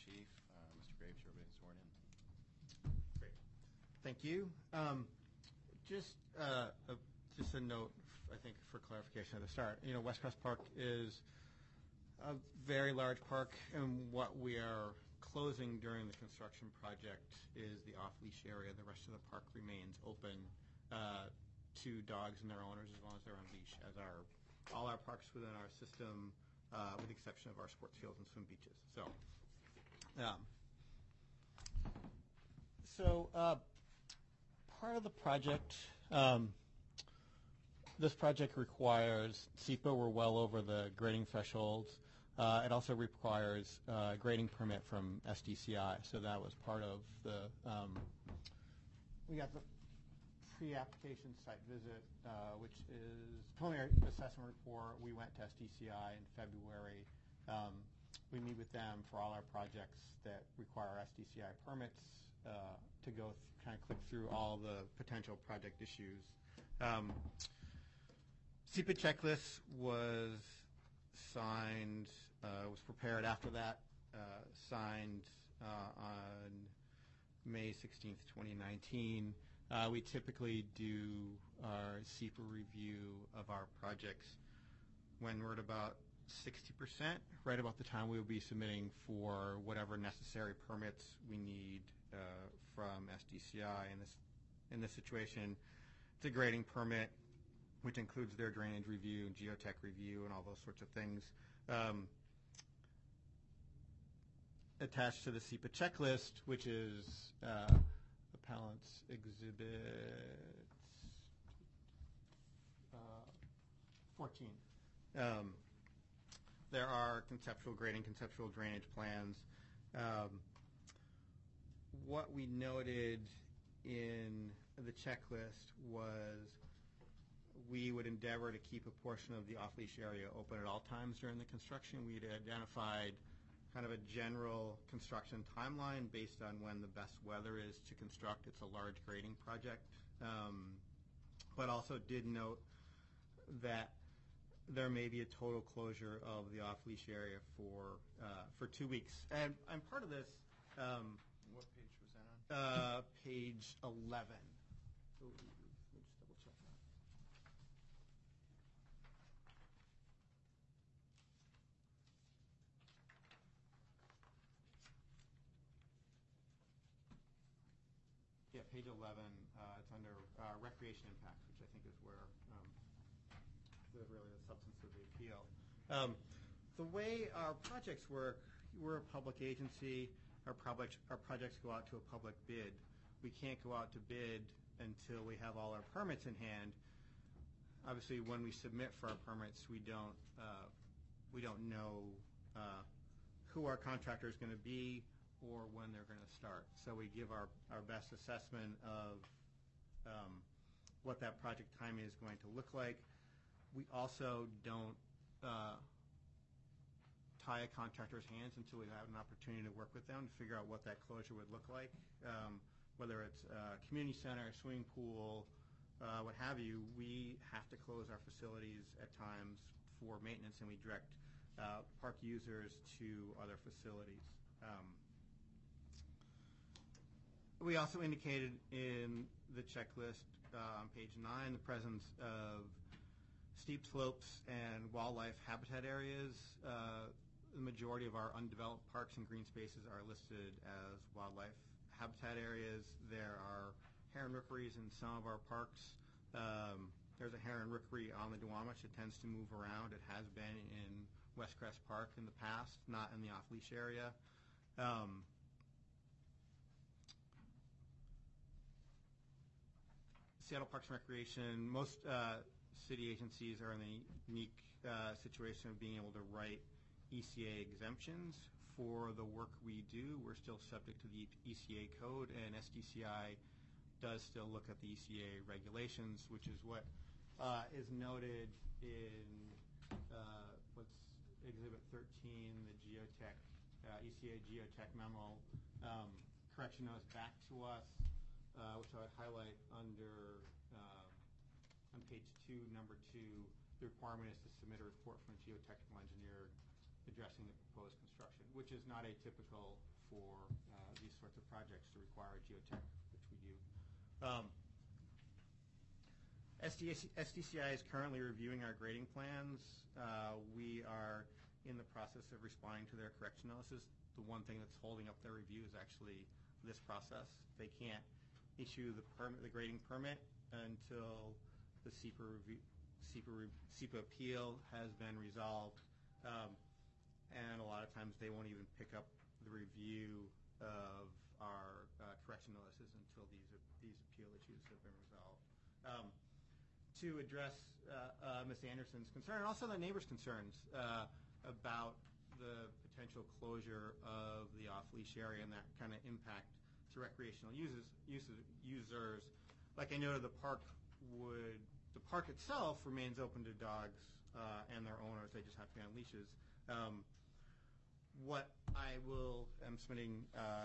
Chief. Mr. Graves, you're being sworn in. Great. Thank you. Just a note, I think, for clarification at the start. West Crest Park is a very large park, and what we are closing during the construction project is the off-leash area. The rest of the park remains open to dogs and their owners as long as they're on leash, as are all our parks within our system, with the exception of our sports fields and swim beaches. Part of the project, this project requires SEPA. We're well over the grading thresholds. It also requires a grading permit from SDCI. So that was part of the, we got the pre-application site visit, which is preliminary assessment report. We went to SDCI in February. We meet with them for all our projects that require SDCI permits to go kind of click through all the potential project issues. SEPA checklist was signed, was prepared after that, signed on May 16th, 2019. We typically do our SEPA review of our projects when we're at about 60%, right about the time we will be submitting for whatever necessary permits we need from SDCI. In this situation, it's a grading permit, which includes their drainage review and geotech review and all those sorts of things. Attached to the SEPA checklist, which is Appellant's Exhibit 14. There are conceptual grading, conceptual drainage plans. What we noted in the checklist was we would endeavor to keep a portion of the off-leash area open at all times during the construction. We had identified kind of a general construction timeline based on when the best weather is to construct. It's a large grading project, but also did note that there may be a total closure of the off-leash area for 2 weeks. And part of this. What page was that on? Page 11. Ooh, let me just double check that. Yeah, page 11. It's under recreation impacts, which I think is where really the substance of the appeal. The way our projects work, we're a public agency. Our projects go out to a public bid. We can't go out to bid until we have all our permits in hand. Obviously, when we submit for our permits, we don't know who our contractor is going to be or when they're going to start. So we give our best assessment of what that project timing is going to look like. We also don't tie a contractor's hands until we have an opportunity to work with them to figure out what that closure would look like. Whether it's a community center, swimming pool, what have you, we have to close our facilities at times for maintenance, and we direct park users to other facilities. We also indicated in the checklist on page 9 the presence of steep slopes and wildlife habitat areas. The majority of our undeveloped parks and green spaces are listed as wildlife habitat areas. There are heron rookeries in some of our parks. There's a heron rookery on the Duwamish. It tends to move around. It has been in West Crest Park in the past, not in the off-leash area. Seattle Parks and Recreation, most city agencies are in the unique situation of being able to write ECA exemptions for the work we do. We're still subject to the ECA code, and SDCI does still look at the ECA regulations, which is what is noted in what's Exhibit 13, the geotech, ECA geotech memo. Correction notes back to us, which I would highlight under on page 2, number 2. The requirement is to submit a report from a geotechnical engineer addressing the proposed construction, which is not atypical for these sorts of projects to require geotech, which we do. SDCI is currently reviewing our grading plans. We are in the process of responding to their correction notices. The one thing that's holding up their review is actually this process. They can't issue the grading permit until the SEPA appeal has been resolved, and a lot of times they won't even pick up the review of our correction notices until these appeal issues have been resolved. To address Ms. Anderson's concern, and also the neighbors' concerns about the potential closure of the off-leash area and that kind of impact to recreational users. Like I noted, the park itself remains open to dogs and their owners. They just have to be on leashes. What I am submitting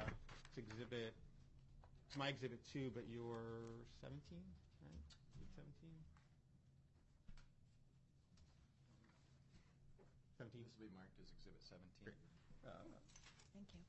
it's my exhibit 2, but you're 17, right? 17? 17. This will be marked as Exhibit 17. Great. Thank you.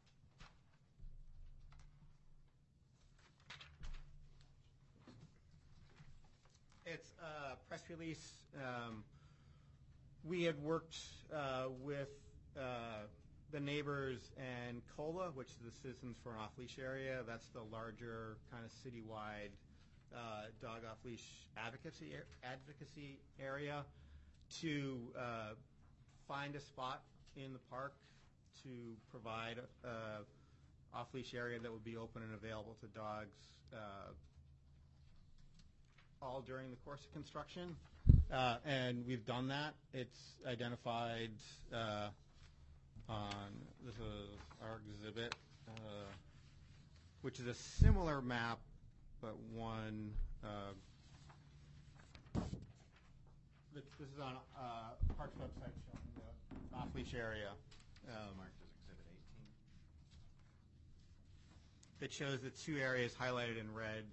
It's a press release. We had worked with the neighbors and COLA, which is the Citizens for an Off-Leash Area. That's the larger kind of citywide dog off-leash advocacy area, to find a spot in the park to provide an off-leash area that would be open and available to dogs all during the course of construction. And we've done that. It's identified this is our exhibit, which is a similar map, but one. This is on Park's website showing the off-leash area. Marked as Exhibit 18. It shows the 2 areas highlighted in red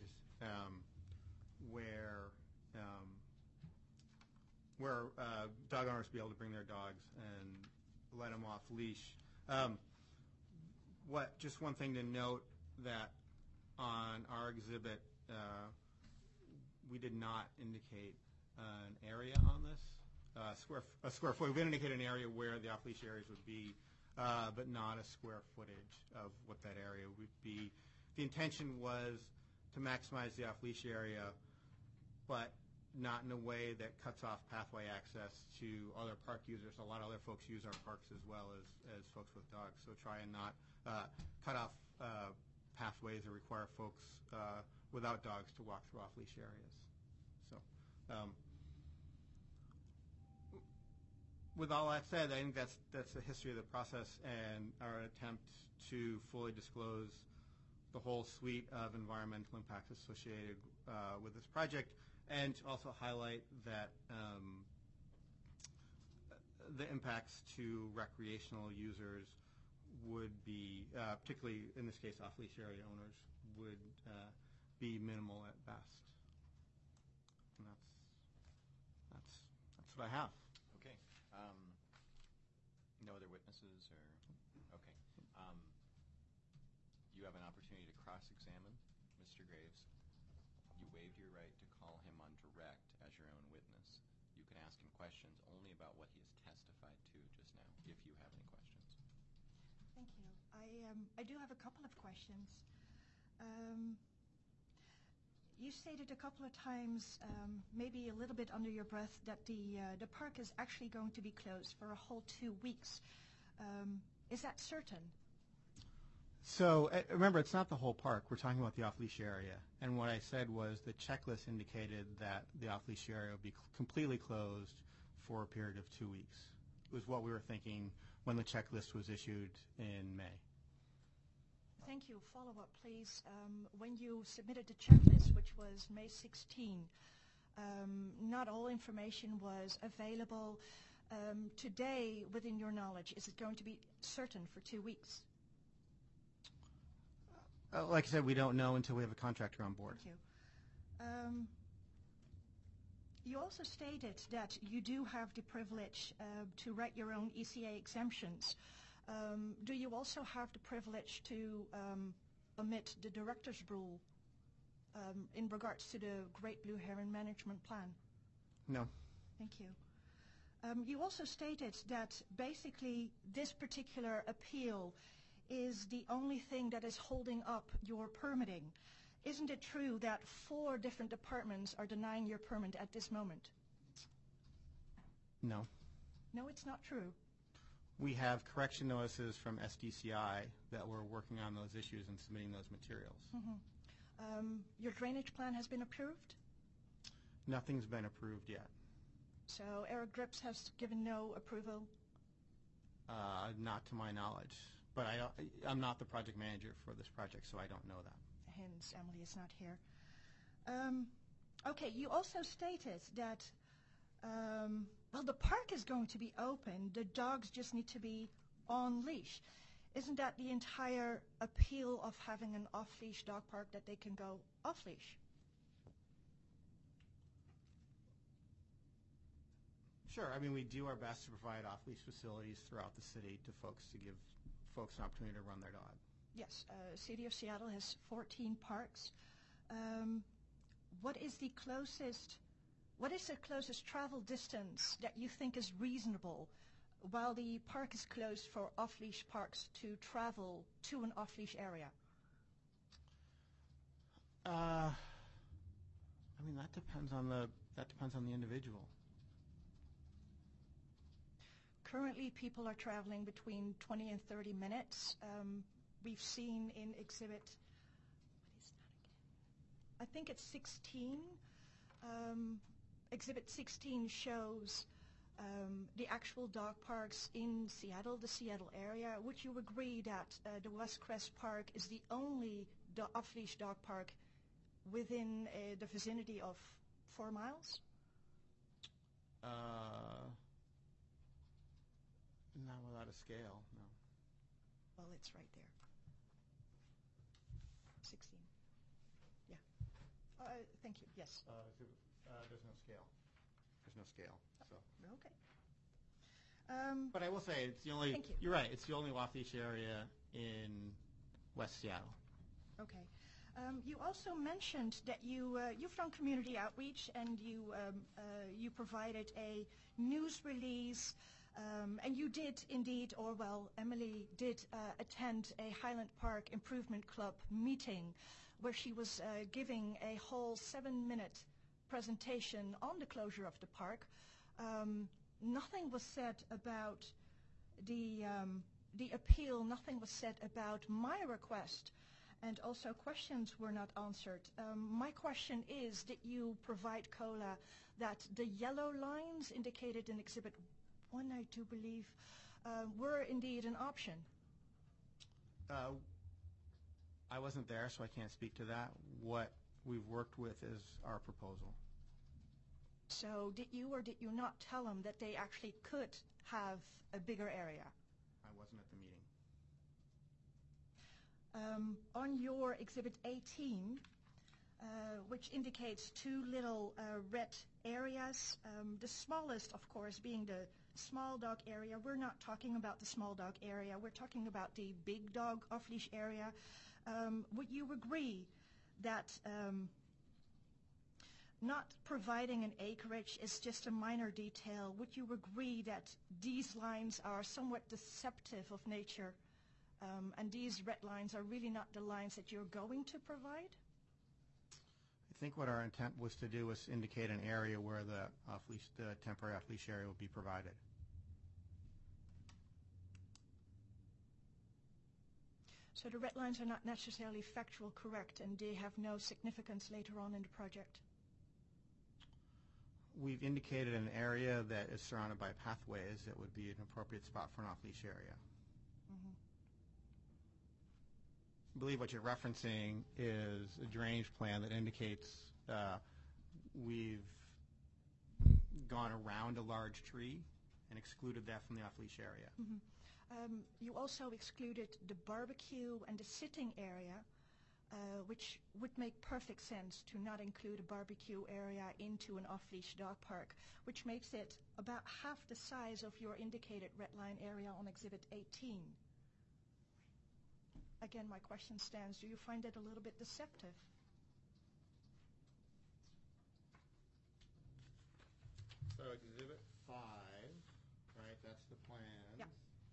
where dog owners will be able to bring their dogs and let them off leash. Just one thing to note, that on our exhibit, we did not indicate an area on this, a square foot. We indicate an area where the off-leash areas would be, but not a square footage of what that area would be. The intention was to maximize the off-leash area, but not in a way that cuts off pathway access to other park users. A lot of other folks use our parks as well as folks with dogs, so try and not cut off pathways or require folks without dogs to walk through off-leash areas. So, with all that said, I think that's the history of the process and our attempt to fully disclose the whole suite of environmental impacts associated with this project, and to also highlight that the impacts to recreational users would be, particularly in this case off-leash area owners, would be minimal at best. And that's what I have. Okay. No other witnesses, or okay. You have an opportunity to cross-examine Mr. Graves. You waived your right to call him on direct as your own witness. You can ask him questions only about what he has testified to just now, if you have any questions. Thank you. I do have a couple of questions. You stated a couple of times, maybe a little bit under your breath, that the park is actually going to be closed for a whole 2 weeks. Is that certain? So remember, it's not the whole park. We're talking about the off-leash area. And what I said was the checklist indicated that the off-leash area would be completely closed for a period of 2 weeks. It was what we were thinking when the checklist was issued in May. Thank you. Follow-up, please. When you submitted the checklist, which was May 16, not all information was available. Today, within your knowledge, is it going to be certain for 2 weeks? Like I said, we don't know until we have a contractor on board. Thank you. You also stated that you do have the privilege to write your own ECA exemptions. Do you also have the privilege to omit the director's rule in regards to the Great Blue Heron Management Plan? No. Thank you. You also stated that basically this particular appeal is the only thing that is holding up your permitting. Isn't it true that 4 different departments are denying your permit at this moment? No. No, it's not true. We have correction notices from SDCI that we're working on those issues and submitting those materials. Your drainage plan has been approved? Nothing's been approved yet. So Eric Grips has given no approval? Not to my knowledge. But I'm not the project manager for this project, so I don't know that. Hence, Emily is not here. Okay, you also stated that, well, the park is going to be open. The dogs just need to be on leash. Isn't that the entire appeal of having an off-leash dog park, that they can go off-leash? Sure. I mean, we do our best to provide off-leash facilities throughout the city to folks, to give folks an opportunity to run their dog. Yes, City of Seattle has 14 parks. What is the closest travel distance that you think is reasonable while the park is closed for off-leash parks to travel to an off-leash area? I mean, that depends on the individual. Currently, people are traveling between 20 and 30 minutes. We've seen in exhibit, what is that again? I think it's 16. Exhibit 16 shows the actual dog parks in Seattle, the Seattle area. Would you agree that the West Crest Park is the only off-leash dog park within the vicinity of 4 miles? Not without a scale, no. Well, it's right there. 16. Yeah. Thank you. Yes. There's no scale. There's no scale. So. Okay. But I will say it's the only. Thank you. You're right. It's the only off-leash area in West Seattle. Okay. You also mentioned that you've done community outreach and you provided a news release. And you did indeed, or well, Emily did attend a Highland Park Improvement Club meeting where she was giving a whole 7-minute presentation on the closure of the park. Nothing was said about the appeal, nothing was said about my request, and also questions were not answered. My question is, did you provide COLA that the yellow lines indicated in Exhibit 1, I do believe, were indeed an option? I wasn't there, so I can't speak to that. What we've worked with is our proposal. So did you or did you not tell them that they actually could have a bigger area? I wasn't at the meeting. On your Exhibit 18, which indicates 2 little red areas, the smallest, of course, being the small dog area. We're not talking about the small dog area. We're talking about the big dog off-leash area. Would you agree that not providing an acreage is just a minor detail? Would you agree that these lines are somewhat deceptive of nature, and these red lines are really not the lines that you're going to provide? I think what our intent was to do was indicate an area where the temporary off-leash area would be provided. So the red lines are not necessarily factual correct, and they have no significance later on in the project? We've indicated an area that is surrounded by pathways that would be an appropriate spot for an off-leash area. Mm-hmm. I believe what you're referencing is a drainage plan that indicates we've gone around a large tree and excluded that from the off-leash area. Mm-hmm. You also excluded the barbecue and the sitting area. which would make perfect sense to not include a barbecue area into an off-leash dog park, which makes it about half the size of your indicated red line area on Exhibit 18. Again, my question stands. Do you find it a little bit deceptive? So Exhibit 5, right, that's the plan. Yeah.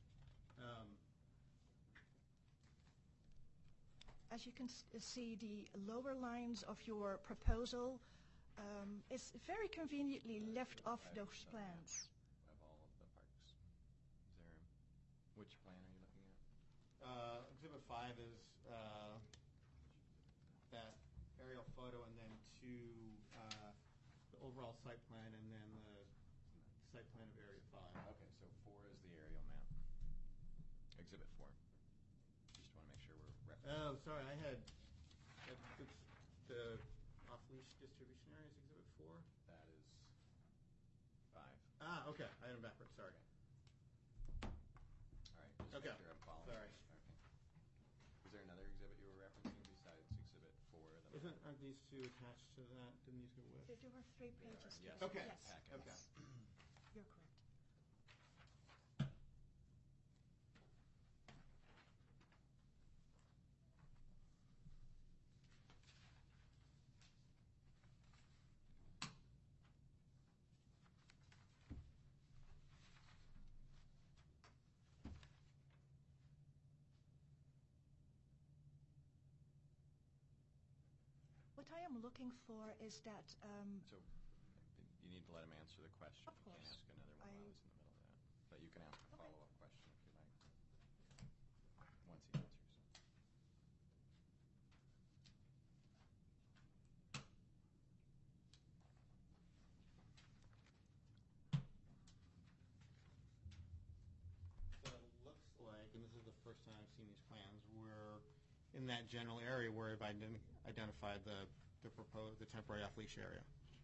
As you can see, the lower lines of your proposal is very conveniently left off those plans. Of all of the parks. Is there, which plan are you looking at? Exhibit 5 is that aerial photo, and then the overall site plan, and then the site plan of Area 5. Okay, so 4 is the aerial map. Exhibit 4. Just want to make sure we're referencing. Oh, sorry, I had it's the off-leash distribution area is Exhibit 4. That is 5. Ah, okay, I had it backwards. Sorry. All right, just Okay. make sure I'm following. Sorry. Okay. Was there another exhibit you were referencing besides Exhibit 4? Aren't these two attached to that? Didn't these go with? There were 3 pages. Yes. to it. Okay. Yes. Packet. Okay. Yes. You're correct. What I am looking for is that So you need to let him answer the question. Of You can't course. ask another one while he's in the middle of that. But you can ask a follow-up question if you like. Once he answers. So it looks like, and this is the first time I've seen these plans, we're in that general area where I've identified the temporary off-leash area.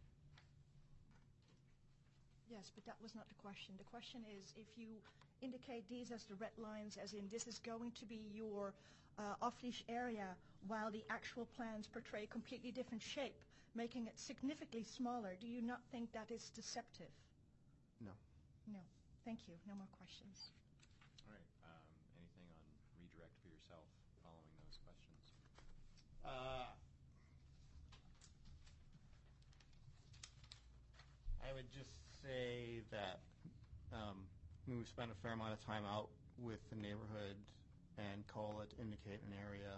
yes, but that was not the question. The question is if you indicate these as the red lines, as in this is going to be your off-leash area, while the actual plans portray a completely different shape, making it significantly smaller, do you not think that is deceptive? No. No. Thank you. No more questions. All right. Anything on redirect for yourself following those questions? I would just say that we've spent a fair amount of time out with the neighborhood and call it indicate an area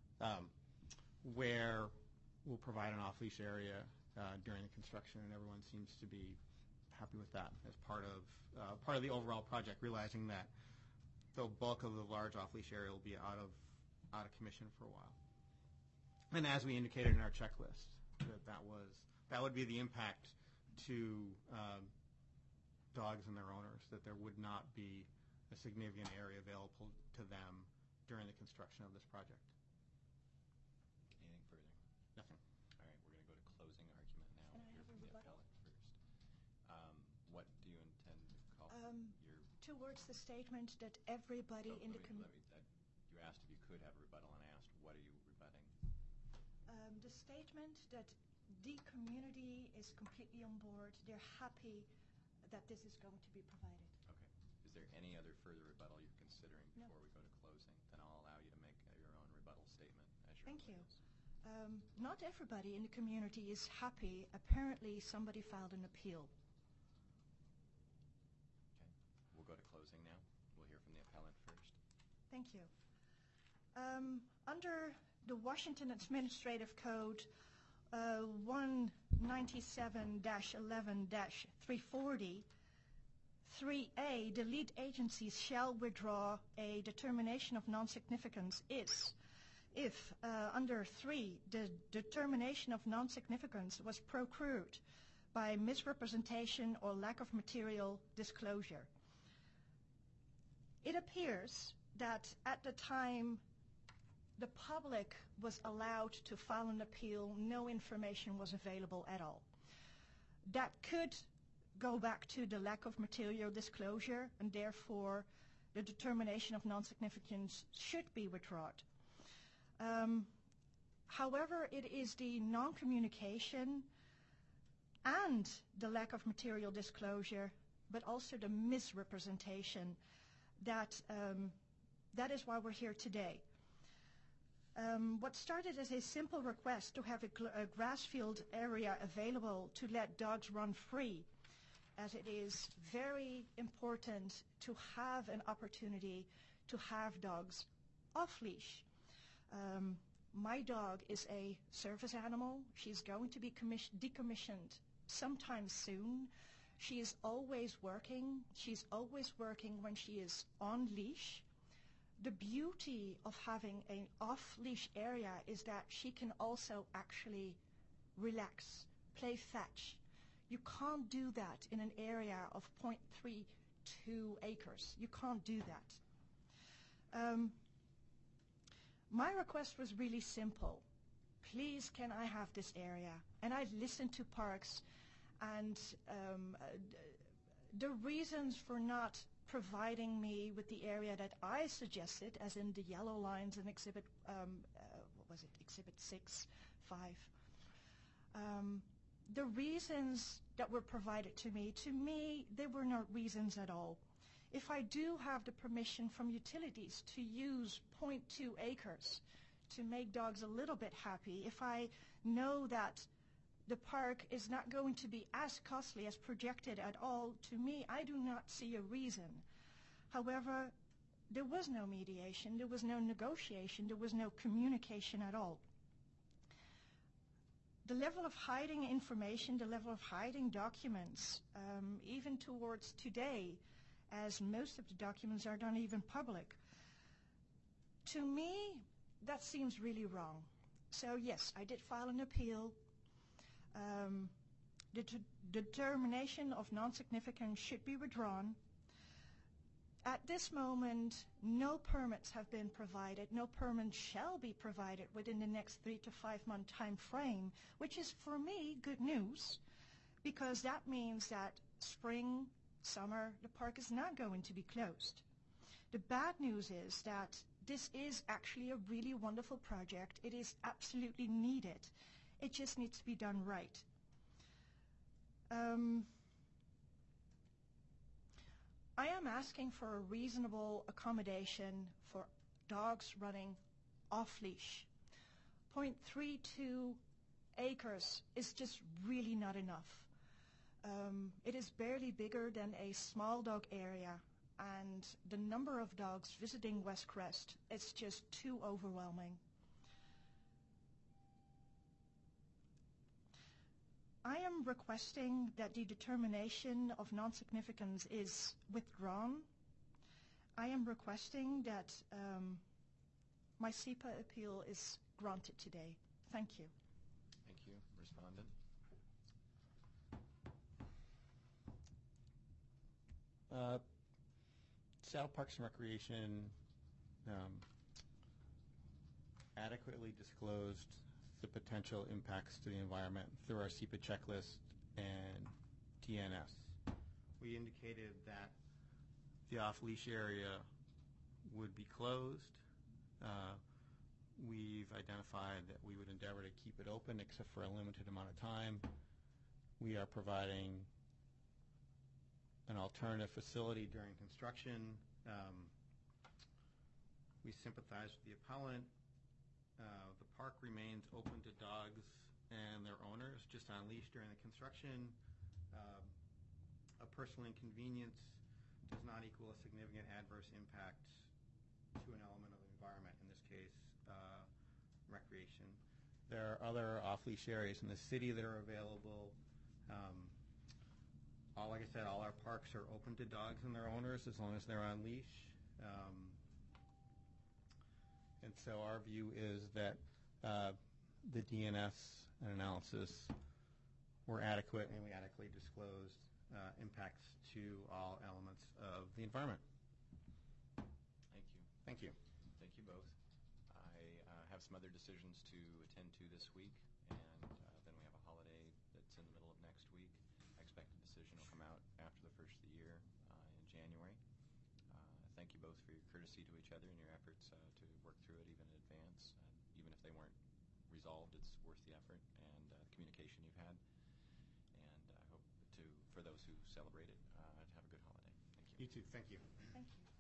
where we'll provide an off-leash area during the construction, and everyone seems to be happy with that as part of the overall project, realizing that the bulk of the large off-leash area will be out of commission for a while. And as we indicated in our checklist, that would be the impact to dogs and their owners, that there would not be a significant area available to them during the construction of this project. Anything further? Nothing. All right, we're going to go to closing argument now. Can I We'll hear have a from the rebuttal? appellant first. What do you intend to call your... Towards the statement that everybody in the community... You asked if you could have a rebuttal, and I asked, what are you rebutting? The statement that the community is completely on board, they're happy that this is going to be provided. Okay. Is there any other further rebuttal you're considering No. before we go to closing? Then I'll allow you to make your own rebuttal statement as your Thank own you. witness. Not everybody in the community is happy. Apparently, somebody filed an appeal. Okay. We'll go to closing now. We'll hear from the appellant first. Thank you. Under the Washington Administrative Code 197-11-340, 3A, the lead agencies shall withdraw a determination of non-significance if under 3, the determination of non-significance was procured by misrepresentation or lack of material disclosure. It appears that at the time the public was allowed to file an appeal, no information was available at all. That could go back to the lack of material disclosure, and therefore the determination of non-significance should be withdrawn. However, it is the non-communication and the lack of material disclosure, but also the misrepresentation that is why we're here today. What started as a simple request to have a grass field area available to let dogs run free, as it is very important to have an opportunity to have dogs off leash. My dog is a service animal. She's going to be decommissioned sometime soon. She is always working. She's always working when she is on leash. The beauty of having an off-leash area is that she can also actually relax, play fetch. You can't do that in an area of 0.32 acres. You can't do that. My request was really simple. Please, can I have this area? And I listened to parks, and the reasons for not providing me with the area that I suggested, as in the yellow lines in exhibit, what was it, exhibit 6, 5. The reasons that were provided to me, they were not reasons at all. If I do have the permission from utilities to use 0.2 acres to make dogs a little bit happy, if I know that the park is not going to be as costly as projected at all, to me, I do not see a reason. However, there was no mediation, there was no negotiation, there was no communication at all. The level of hiding information, the level of hiding documents, even towards today, as most of the documents are not even public, to me, that seems really wrong. So yes, I did file an appeal. The determination of non-significance should be withdrawn. At this moment, no permits have been provided. No permits shall be provided within the next 3 to 5 month time frame, which is for me good news, because that means that spring, summer, the park is not going to be closed. The bad news is that this is actually a really wonderful project. It is absolutely needed. It just needs to be done right. I am asking for a reasonable accommodation for dogs running off-leash. 0.32 acres is just really not enough. It is barely bigger than a small dog area, and the number of dogs visiting West Crest, it's just too overwhelming. I am requesting that the determination of non-significance is withdrawn. I am requesting that my SEPA appeal is granted today. Thank you. Thank you. Respondent? Seattle Parks and Recreation adequately disclosed the potential impacts to the environment through our SEPA checklist and TNS. We indicated that the off-leash area would be closed. We've identified that we would endeavor to keep it open except for a limited amount of time. We are providing an alternative facility during construction. We sympathize with the appellant. The park remains open to dogs and their owners, just on leash during the construction. A personal inconvenience does not equal a significant adverse impact to an element of the environment, in this case, recreation. There are other off-leash areas in the city that are available. Like I said, all our parks are open to dogs and their owners as long as they're on leash. And so our view is that the DNS and analysis were adequate, and we adequately disclosed impacts to all elements of the environment. Thank you. Thank you. Thank you both. I have some other decisions to attend to this week, and then we have a holiday that's in the middle of next week. I expect a decision will come out after the first of the year in January. Thank you both for your courtesy to each other and your efforts to work through it even in advance, even if they weren't resolved. It's worth the effort and the communication you've had. And I hope for those who celebrate it, to have a good holiday. Thank you. You too. Thank you. Thank you.